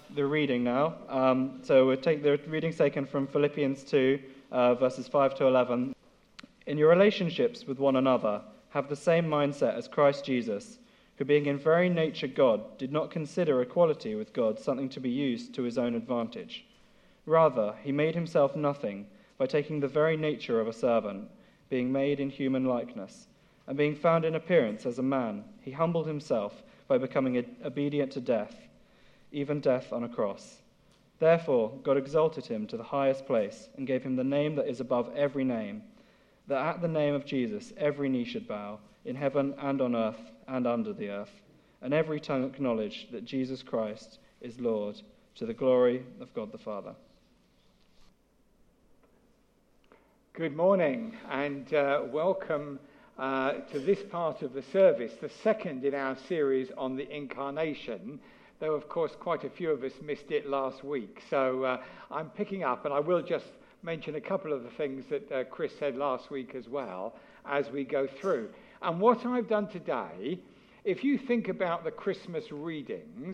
the reading now. So we'll take the readings taken from Philippians 2, verses 5 to 11. In your relationships with one another, have the same mindset as Christ Jesus, who being in very nature God, did not consider equality with God something to be used to his own advantage. Rather, he made himself nothing by taking the very nature of a servant, being made in human likeness, and being found in appearance as a man, he humbled himself by becoming obedient to death, even death on a cross. Therefore, God exalted him to the highest place and gave him the name that is above every name, that at the name of Jesus every knee should bow, in heaven and on earth and under the earth, and every tongue acknowledge that Jesus Christ is Lord, to the glory of God the Father. Good morning and welcome to this part of the service, the second in our series on the Incarnation, though of course quite a few of us missed it last week. So I'm picking up, and I will just mention a couple of the things that Chris said last week as well as we go through. And what I've done today, if you think about the Christmas readings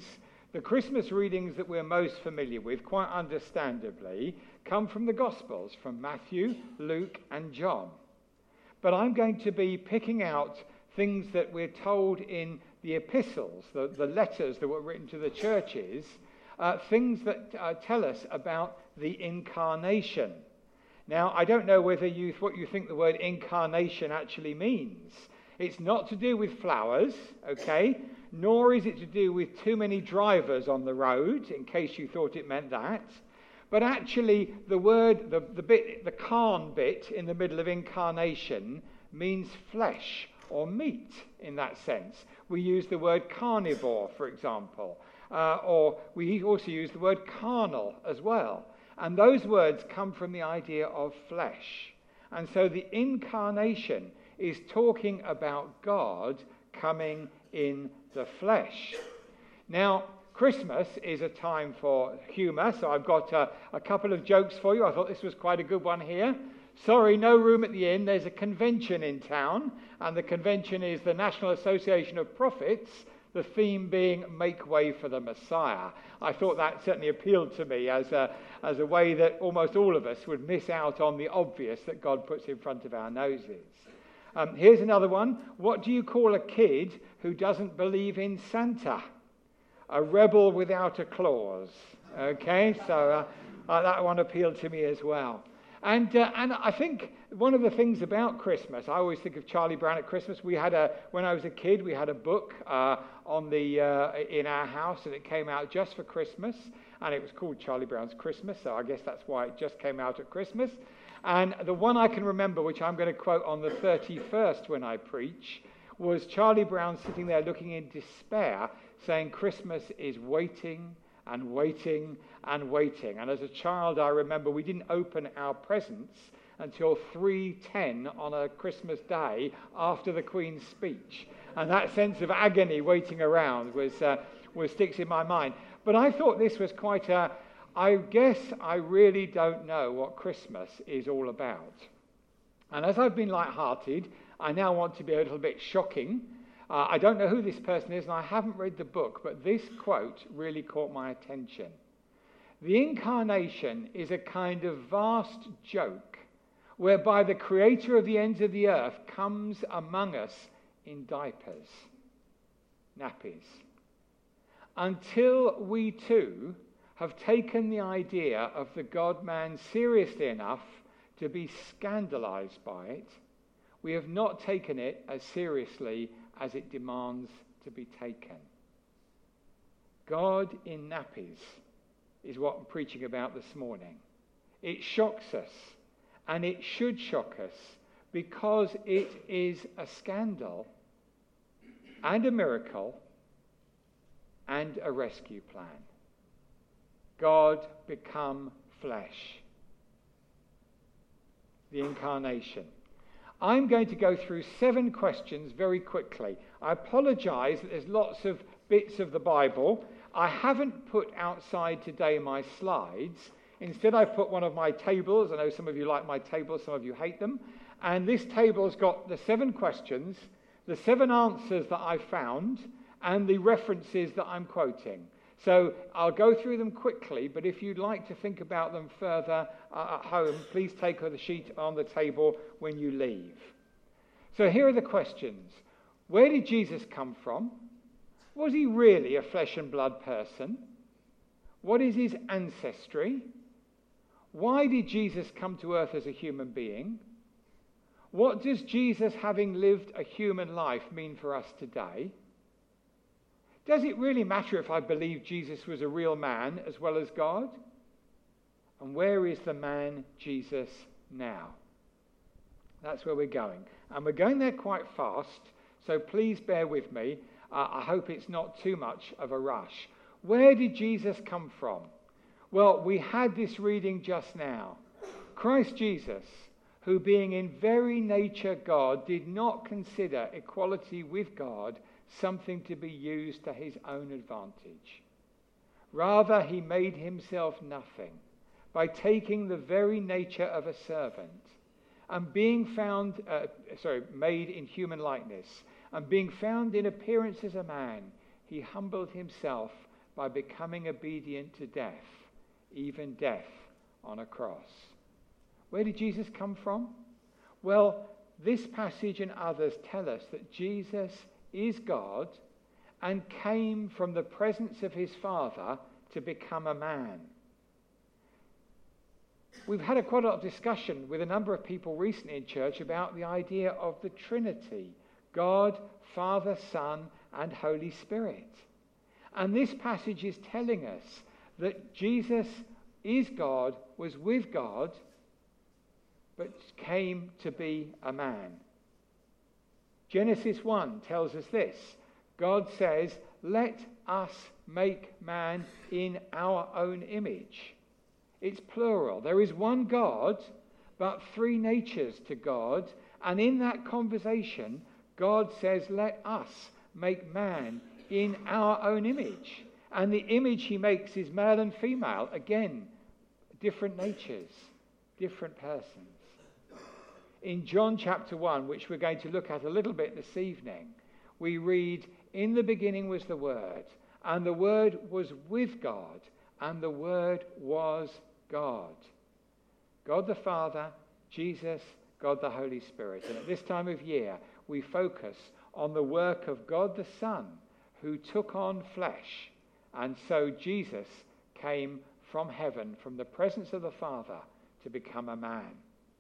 that we're most familiar with, quite understandably, come from the Gospels, from Matthew, Luke, and John. But I'm going to be picking out things that we're told in the epistles, the letters that were written to the churches, things that tell us about the incarnation. Now, I don't know what you think the word incarnation actually means. It's not to do with flowers, okay? Nor is it to do with too many drivers on the road, in case you thought it meant that. But actually, the word, the carn bit in the middle of incarnation means flesh or meat in that sense. We use the word carnivore, for example, or we also use the word carnal as well. And those words come from the idea of flesh. And so the incarnation is talking about God coming in the flesh. Now, Christmas is a time for humour, so I've got a couple of jokes for you. I thought this was quite a good one here. Sorry, no room at the inn. There's a convention in town, and the convention is the National Association of Prophets, the theme being Make Way for the Messiah. I thought that certainly appealed to me as a way that almost all of us would miss out on the obvious that God puts in front of our noses. Here's another one. What do you call a kid who doesn't believe in Santa? A rebel without a clause. Okay, so that one appealed to me as well. And I think one of the things about Christmas, I always think of Charlie Brown at Christmas. When I was a kid, we had a book in our house, and it came out just for Christmas, and it was called Charlie Brown's Christmas. So I guess that's why it just came out at Christmas. And the one I can remember, which I'm going to quote on the 31st when I preach, was Charlie Brown sitting there looking in despair, saying Christmas is waiting and waiting and waiting. And as a child, I remember we didn't open our presents until 3:10 on a Christmas day after the Queen's speech. And that sense of agony waiting around was sticks in my mind. But I thought this was quite I guess I really don't know what Christmas is all about. And as I've been light-hearted, I now want to be a little bit shocking. I don't know who this person is, and I haven't read the book, but this quote really caught my attention. The incarnation is a kind of vast joke whereby the creator of the ends of the earth comes among us in diapers, nappies, until we too have taken the idea of the God-man seriously enough to be scandalized by it. We have not taken it as seriously as it demands to be taken. God in nappies is what I'm preaching about this morning. It shocks us, and it should shock us, because it is a scandal and a miracle and a rescue plan. God become flesh. The incarnation. I'm going to go through 7 questions very quickly. I apologize that there's lots of bits of the Bible. I haven't put outside today my slides. Instead, I've put one of my tables. I know some of you like my tables, some of you hate them. And this table's got the 7 questions, the 7 answers that I found, and the references that I'm quoting. So I'll go through them quickly, but if you'd like to think about them further at home, please take the sheet on the table when you leave. So here are the questions. Where did Jesus come from? Was he really a flesh and blood person? What is his ancestry? Why did Jesus come to earth as a human being? What does Jesus, having lived a human life, mean for us today? Does it really matter if I believe Jesus was a real man as well as God? And where is the man Jesus now? That's where we're going. And we're going there quite fast, so please bear with me. I hope it's not too much of a rush. Where did Jesus come from? Well, we had this reading just now. Christ Jesus, who being in very nature God, did not consider equality with God something to be used to his own advantage. Rather, he made himself nothing by taking the very nature of a servant and being made in human likeness, and being found in appearance as a man, he humbled himself by becoming obedient to death, even death on a cross. Where did Jesus come from? Well, this passage and others tell us that Jesus is God and came from the presence of his Father to become a man. We've had quite a lot of discussion with a number of people recently in church about the idea of the Trinity: God, Father, Son, and Holy Spirit. And this passage is telling us that Jesus is God, was with God, but came to be a man. Genesis 1 tells us this. God says, "Let us make man in our own image." It's plural. There is one God, but three natures to God. And in that conversation, God says, "Let us make man in our own image." And the image he makes is male and female. Again, different natures, different persons. In John chapter 1, which we're going to look at a little bit this evening, we read, "In the beginning was the Word, and the Word was with God, and the Word was God." God the Father, Jesus, God the Holy Spirit. And at this time of year, we focus on the work of God the Son, who took on flesh. And so Jesus came from heaven, from the presence of the Father, to become a man.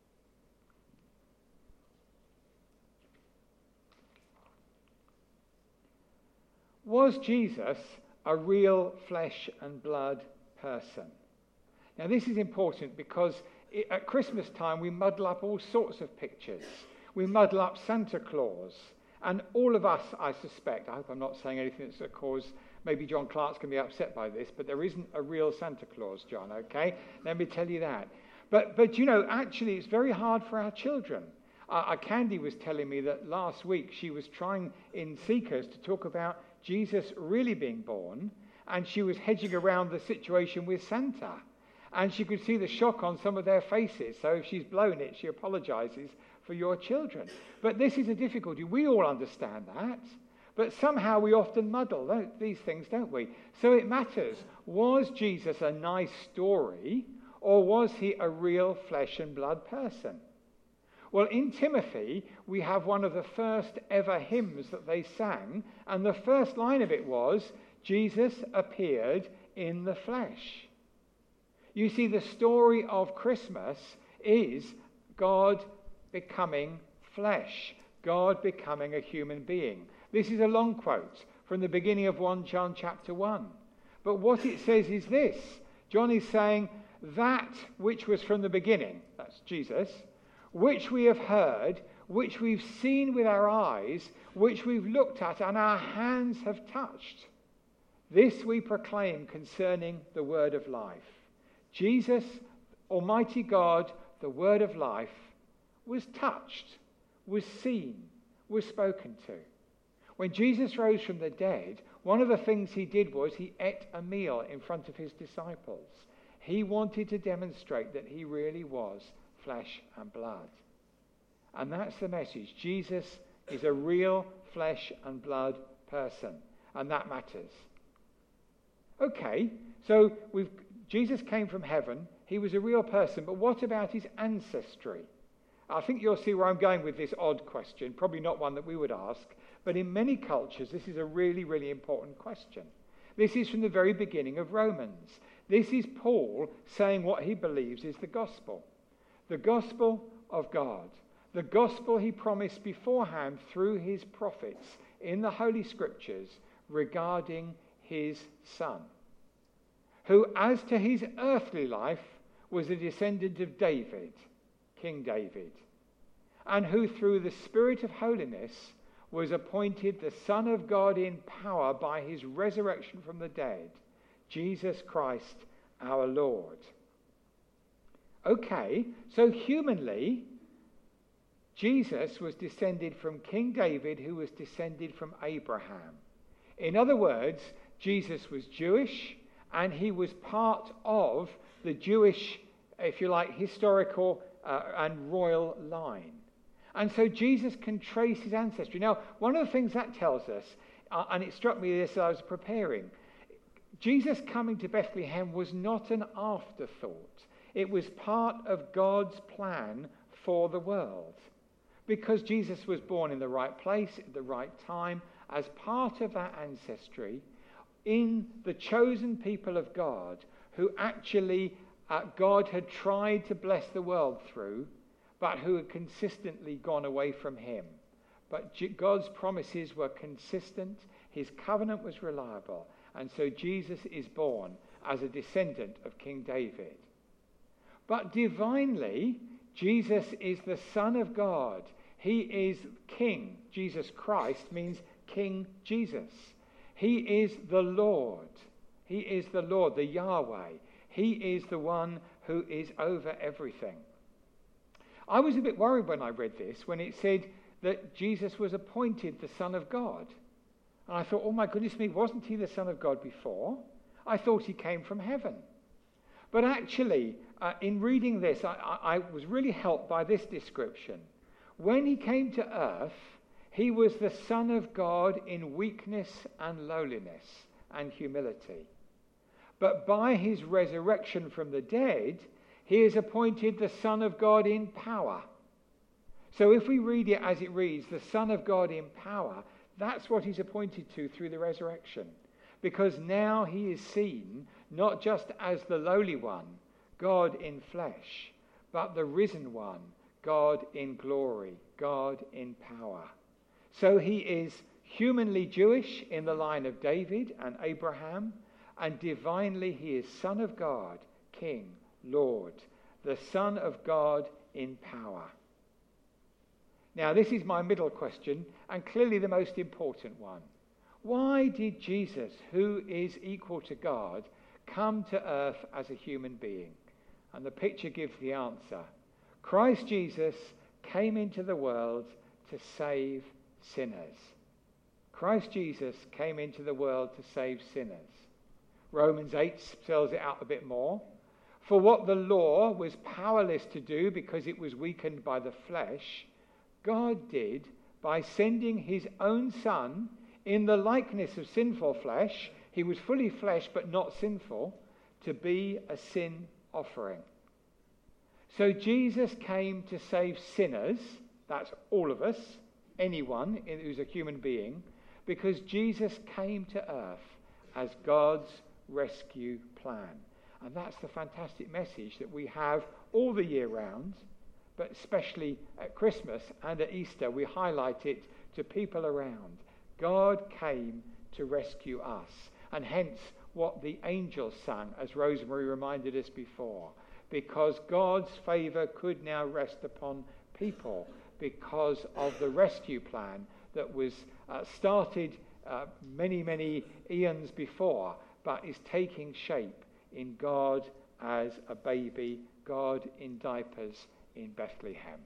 Was Jesus a real flesh and blood person? Now this is important because at Christmas time we muddle up all sorts of pictures. We muddle up Santa Claus. And all of us, I suspect, I hope I'm not saying anything that's going to cause, maybe John Clark's going to be upset by this, but there isn't a real Santa Claus, John, okay? Let me tell you that. But you know, actually it's very hard for our children. Candy was telling me that last week she was trying in Seekers to talk about Jesus really being born, and she was hedging around the situation with Santa. And she could see the shock on some of their faces. So if she's blown it, she apologizes for your children. But this is a difficulty. We all understand that. But somehow we often muddle these things, don't we? So it matters. Was Jesus a nice story, or was he a real flesh and blood person? Well, in Timothy, we have one of the first ever hymns that they sang. And the first line of it was, "Jesus appeared in the flesh." You see, the story of Christmas is God becoming flesh, God becoming a human being. This is a long quote from the beginning of 1 John chapter 1. But what it says is this. John is saying, that which was from the beginning, that's Jesus, which we have heard, which we've seen with our eyes, which we've looked at and our hands have touched. This we proclaim concerning the word of life. Jesus, Almighty God, the word of life, was touched, was seen, was spoken to. When Jesus rose from the dead, one of the things he did was he ate a meal in front of his disciples. He wanted to demonstrate that he really was flesh and blood. And that's the message. Jesus is a real flesh and blood person, and that matters. Okay, so Jesus came from heaven. He was a real person, but what about his ancestry? I think you'll see where I'm going with this odd question, probably not one that we would ask, but in many cultures this is a really, really important question. This is from the very beginning of Romans. This is Paul saying what he believes is the gospel of God, the gospel he promised beforehand through his prophets in the Holy Scriptures regarding his Son, who as to his earthly life was a descendant of David, King David, and who through the Spirit of holiness was appointed the Son of God in power by his resurrection from the dead, Jesus Christ our Lord. Okay, so humanly, Jesus was descended from King David, who was descended from Abraham. In other words, Jesus was Jewish, and he was part of the Jewish, if you like, historical and royal line. And so Jesus can trace his ancestry. Now, one of the things that tells us, and it struck me as I was preparing, Jesus coming to Bethlehem was not an afterthought. It was part of God's plan for the world. Because Jesus was born in the right place at the right time, as part of that ancestry, in the chosen people of God, who actually God had tried to bless the world through, but who had consistently gone away from him. But God's promises were consistent, his covenant was reliable, and so Jesus is born as a descendant of King David. But divinely, Jesus is the Son of God. He is King. Jesus Christ means King Jesus. He is the Lord. He is the Lord, the Yahweh. He is the one who is over everything. I was a bit worried when I read this, when it said that Jesus was appointed the Son of God. And I thought, oh my goodness me, wasn't he the Son of God before? I thought he came from heaven. But actually, in reading this, I was really helped by this description. When he came to earth, he was the Son of God in weakness and lowliness and humility. But by his resurrection from the dead, he is appointed the Son of God in power. So if we read it as it reads, the Son of God in power, that's what he's appointed to through the resurrection. Because now he is seen not just as the lowly one, God in flesh, but the risen one, God in glory, God in power. So he is humanly Jewish in the line of David and Abraham, and divinely he is Son of God, King, Lord, the Son of God in power. Now, this is my middle question, and clearly the most important one. Why did Jesus, who is equal to God, come to earth as a human being? And the picture gives the answer. Christ Jesus came into the world to save sinners. Christ Jesus came into the world to save sinners. Romans 8 spells it out a bit more. For what the law was powerless to do because it was weakened by the flesh, God did by sending his own Son in the likeness of sinful flesh. He was fully flesh but not sinful, to be a sin offering. So Jesus came to save sinners, that's all of us, anyone who's a human being, because Jesus came to earth as God's rescue plan. And that's the fantastic message that we have all the year round, but especially at Christmas and at Easter, we highlight it to people around. God came to rescue us. And hence what the angels sang, as Rosemary reminded us before, because God's favour could now rest upon people because of the rescue plan that was started many, many eons before, but is taking shape in God as a baby, God in diapers in Bethlehem.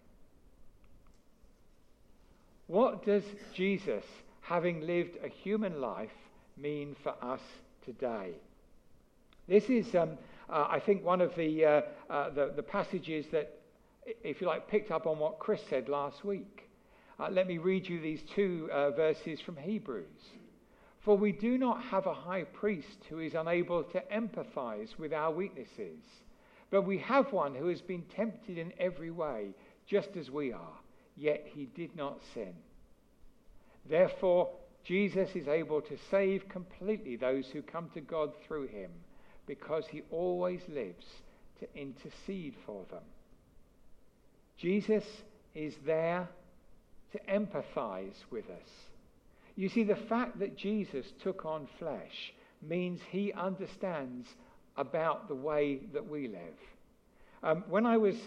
What does Jesus, having lived a human life, mean for us today? This is, I think, one of the passages that, if you like, picked up on what Chris said last week. Let me read you these two verses from Hebrews. For we do not have a high priest who is unable to empathize with our weaknesses, but we have one who has been tempted in every way, just as we are, yet he did not sin. Therefore, Jesus is able to save completely those who come to God through him, because he always lives to intercede for them. Jesus is there to empathize with us. You see, the fact that Jesus took on flesh means he understands about the way that we live. When I was,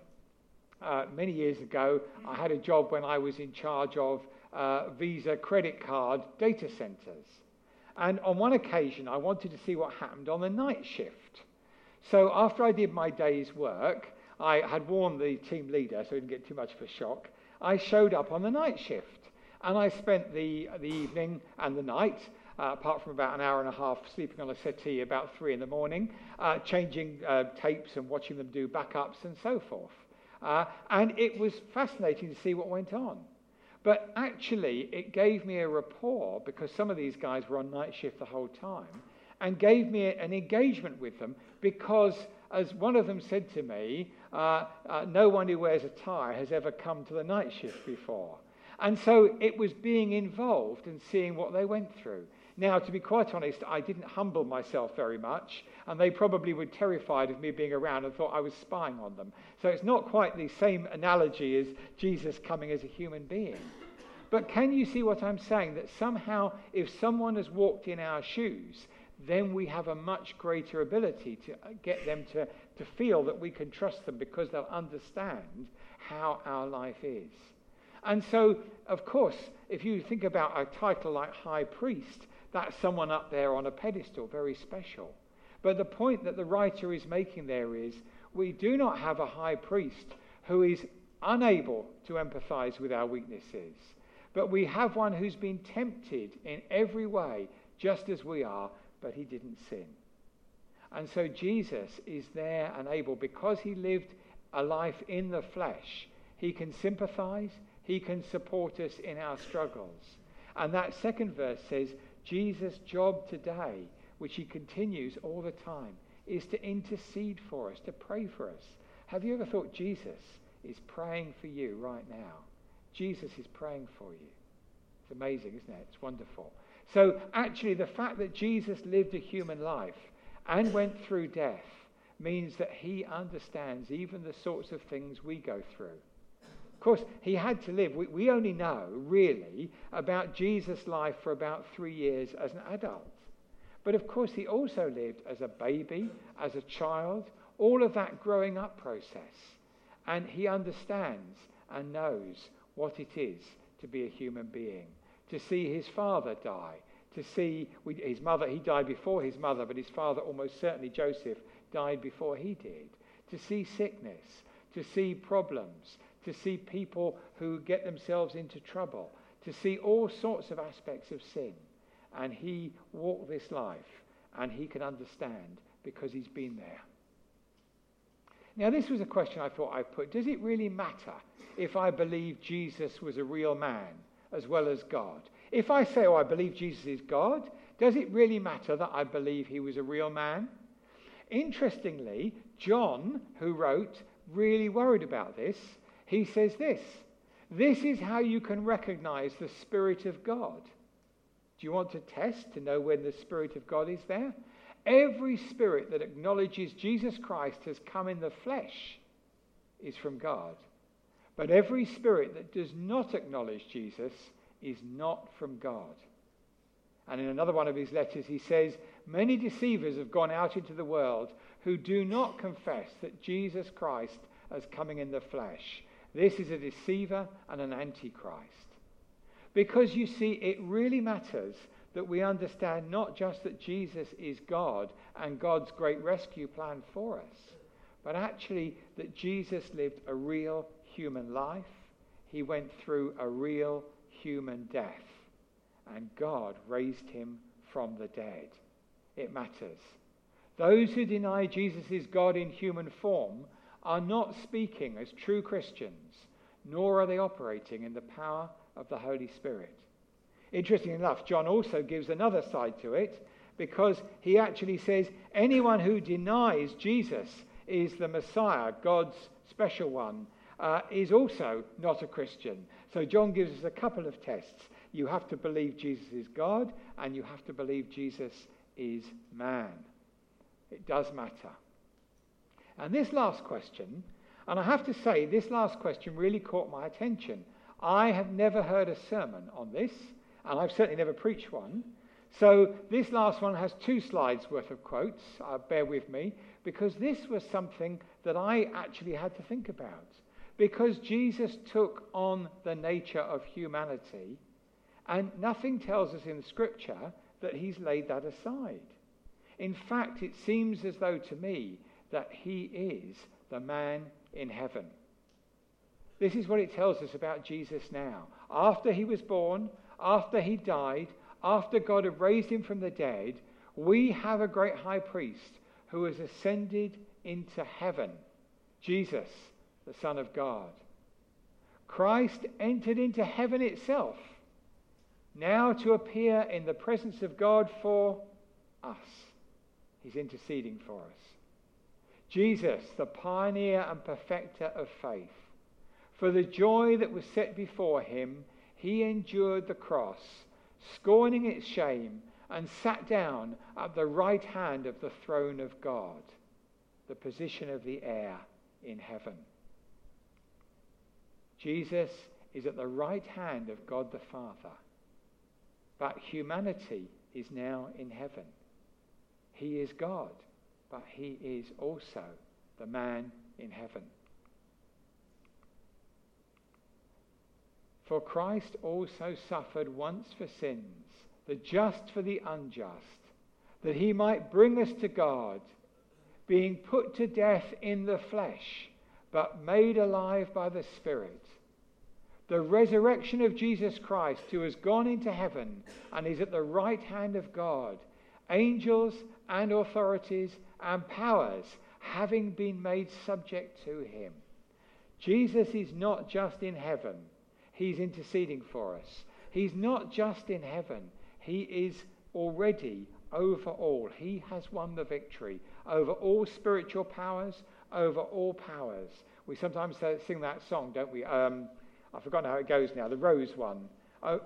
many years ago, I had a job when I was in charge of Visa credit card data centers. And on one occasion, I wanted to see what happened on the night shift. So after I did my day's work, I had warned the team leader so he didn't get too much of a shock. I showed up on the night shift. And I spent the evening and the night, apart from about an hour and a half sleeping on a settee about 3 a.m, changing tapes and watching them do backups and so forth. And it was fascinating to see what went on. But actually, it gave me a rapport, because some of these guys were on night shift the whole time, and gave me an engagement with them, because, as one of them said to me, no one who wears a tie has ever come to the night shift before. And so it was being involved and seeing what they went through. Now, to be quite honest, I didn't humble myself very much, and they probably were terrified of me being around and thought I was spying on them. So it's not quite the same analogy as Jesus coming as a human being. But can you see what I'm saying? That somehow, if someone has walked in our shoes, then we have a much greater ability to get them to feel that we can trust them, because they'll understand how our life is. And so, of course, if you think about a title like High Priest, that's someone up there on a pedestal, very special. But the point that the writer is making there is, we do not have a high priest who is unable to empathize with our weaknesses, but we have one who's been tempted in every way, just as we are, but he didn't sin. And so Jesus is there and able, because he lived a life in the flesh, he can sympathize, he can support us in our struggles. And that second verse says, Jesus' job today, which he continues all the time, is to intercede for us, to pray for us. Have you ever thought Jesus is praying for you right now? Jesus is praying for you. It's amazing, isn't it? It's wonderful. So actually, the fact that Jesus lived a human life and went through death means that he understands even the sorts of things we go through. Of course, he had to live. We only know, really, about Jesus' life for about 3 years as an adult. But of course, he also lived as a baby, as a child, all of that growing up process. And he understands and knows what it is to be a human being, to see his father die, to see his mother. He died before his mother, but his father, almost certainly Joseph, died before he did. To see sickness, to see problems, to see people who get themselves into trouble, to see all sorts of aspects of sin. And he walked this life, and he can understand because he's been there. Now, this was a question I thought I'd put. Does it really matter if I believe Jesus was a real man as well as God? If I say, I believe Jesus is God, does it really matter that I believe he was a real man? Interestingly, John, who wrote, really worried about this. He says this is how you can recognize the Spirit of God. Do you want to test to know when the Spirit of God is there? Every spirit that acknowledges Jesus Christ has come in the flesh is from God. But every spirit that does not acknowledge Jesus is not from God. And in another one of his letters he says, many deceivers have gone out into the world who do not confess that Jesus Christ is coming in the flesh. This is a deceiver and an antichrist. Because you see, it really matters that we understand not just that Jesus is God and God's great rescue plan for us, but actually that Jesus lived a real human life. He went through a real human death, and God raised him from the dead. It matters. Those who deny Jesus is God in human form are not speaking as true Christians, nor are they operating in the power of the Holy Spirit. Interestingly enough, John also gives another side to it, because he actually says anyone who denies Jesus is the Messiah, God's special one, is also not a Christian. So John gives us a couple of tests. You have to believe Jesus is God, and you have to believe Jesus is man. It does matter. And this last question, and I have to say, this last question really caught my attention. I have never heard a sermon on this, and I've certainly never preached one. So this last one has 2 slides worth of quotes. Bear with me, because this was something that I actually had to think about. Because Jesus took on the nature of humanity, and nothing tells us in Scripture that he's laid that aside. In fact, it seems as though to me that he is the man in heaven. This is what it tells us about Jesus now. After he was born, after he died, after God had raised him from the dead, we have a great high priest who has ascended into heaven, Jesus, the Son of God. Christ entered into heaven itself, now to appear in the presence of God for us. He's interceding for us. Jesus, the pioneer and perfecter of faith, for the joy that was set before him, he endured the cross, scorning its shame, and sat down at the right hand of the throne of God, the position of the heir in heaven. Jesus is at the right hand of God the Father, but humanity is now in heaven. He is God, but he is also the man in heaven. For Christ also suffered once for sins, the just for the unjust, that he might bring us to God, being put to death in the flesh, but made alive by the Spirit. The resurrection of Jesus Christ, who has gone into heaven and is at the right hand of God, angels and authorities and powers having been made subject to him. Jesus is not just in heaven. He's interceding for us. He's not just in heaven. He is already over all. He has won the victory over all spiritual powers, over all powers. We sometimes sing that song, don't we? I've forgotten how it goes now. The Rose one. Oh,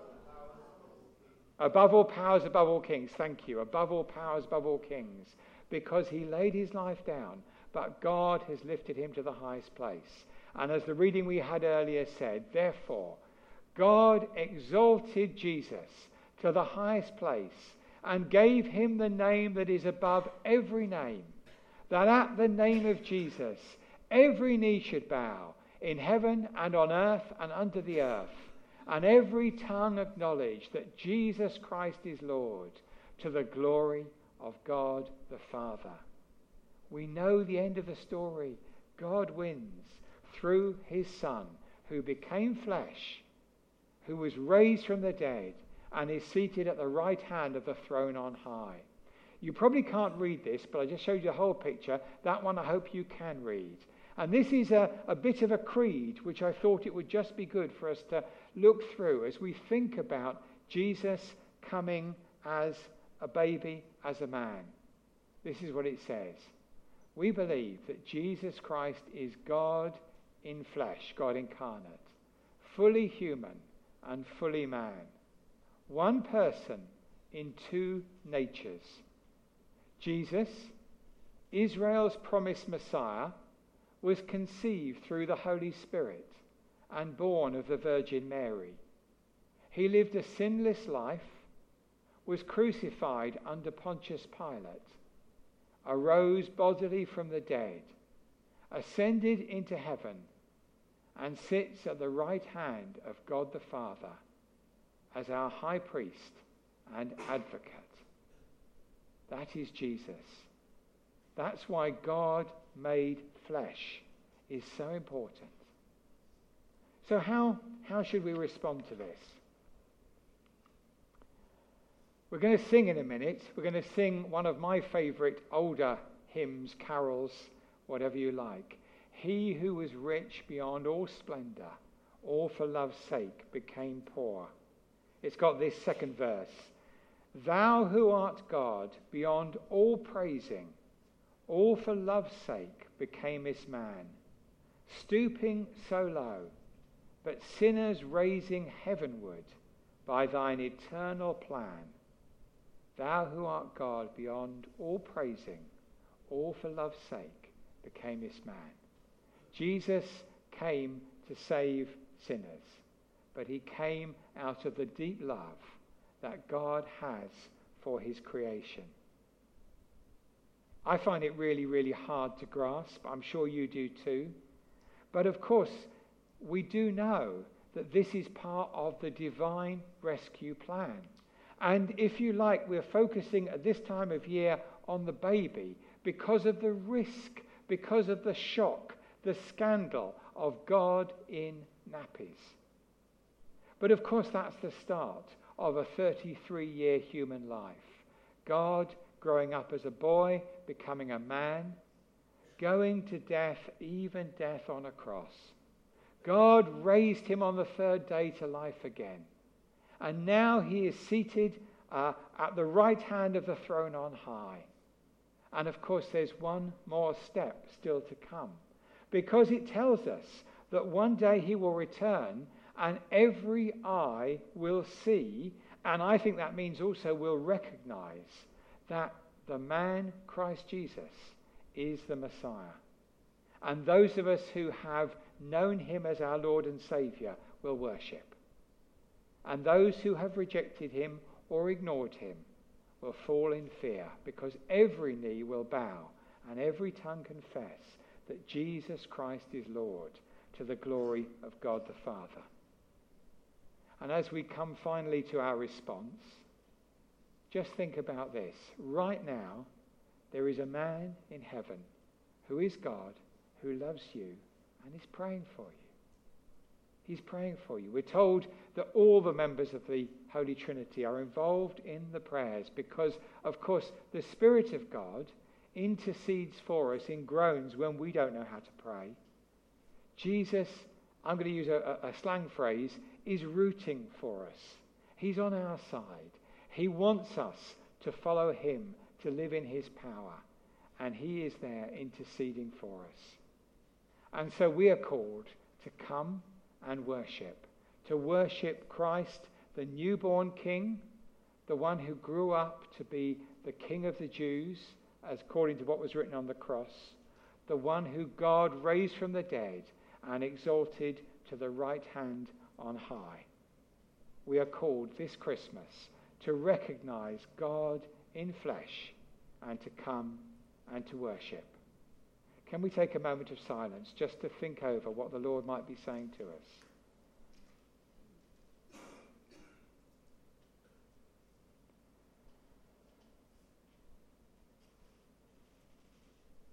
above all powers, above all kings. Thank you. Above all powers, above all kings. Because he laid his life down, but God has lifted him to the highest place. And as the reading we had earlier said, therefore, God exalted Jesus to the highest place and gave him the name that is above every name, that at the name of Jesus every knee should bow, in heaven and on earth and under the earth, and every tongue acknowledge that Jesus Christ is Lord, to the glory of God the Father. We know the end of the story. God wins through his Son, who became flesh, who was raised from the dead, and is seated at the right hand of the throne on high. You probably can't read this, but I just showed you the whole picture. That one I hope you can read. And this is a bit of a creed, which I thought it would just be good for us to look through as we think about Jesus coming as a baby, as a man. This is what it says. We believe that Jesus Christ is God in flesh, God incarnate, fully human and fully man. One person in 2 natures. Jesus, Israel's promised Messiah, was conceived through the Holy Spirit and born of the Virgin Mary. He lived a sinless life, was crucified under Pontius Pilate, arose bodily from the dead, ascended into heaven, and sits at the right hand of God the Father as our high priest and advocate. That is Jesus. That's why God made flesh is so important. So how should we respond to this? We're going to sing in a minute. We're going to sing one of my favourite older hymns, carols, whatever you like. He who was rich beyond all splendour, all for love's sake became poor. It's got this second verse. Thou who art God, beyond all praising, all for love's sake becamest man, stooping so low, but sinners raising heavenward by thine eternal plan. Thou who art God, beyond all praising, all for love's sake becamest man. Jesus came to save sinners, but he came out of the deep love that God has for his creation. I find it really, really hard to grasp. I'm sure you do too. But of course, we do know that this is part of the divine rescue plan. And if you like, we're focusing at this time of year on the baby because of the risk, because of the shock, the scandal of God in nappies. But of course, that's the start of a 33-year human life. God growing up as a boy, becoming a man, going to death, even death on a cross. God raised him on the third day to life again. And now he is seated at the right hand of the throne on high. And of course, there's one more step still to come, because it tells us that one day he will return and every eye will see, and I think that means also will recognize, that the man, Christ Jesus, is the Messiah. And those of us who have known him as our Lord and Saviour will worship. And those who have rejected him or ignored him will fall in fear, because every knee will bow and every tongue confess that Jesus Christ is Lord, to the glory of God the Father. And as we come finally to our response, just think about this. Right now, there is a man in heaven who is God, who loves you and is praying for you. He's praying for you. We're told that all the members of the Holy Trinity are involved in the prayers because, of course, the Spirit of God intercedes for us in groans when we don't know how to pray. Jesus, I'm going to use a slang phrase, is rooting for us. He's on our side. He wants us to follow him, to live in his power. And he is there interceding for us. And so we are called to come and worship. To worship Christ, the newborn King, the one who grew up to be the King of the Jews, as according to what was written on the cross. The one who God raised from the dead and exalted to the right hand on high. We are called this Christmas to recognize God in flesh and to come and to worship. Can we take a moment of silence just to think over what the Lord might be saying to us?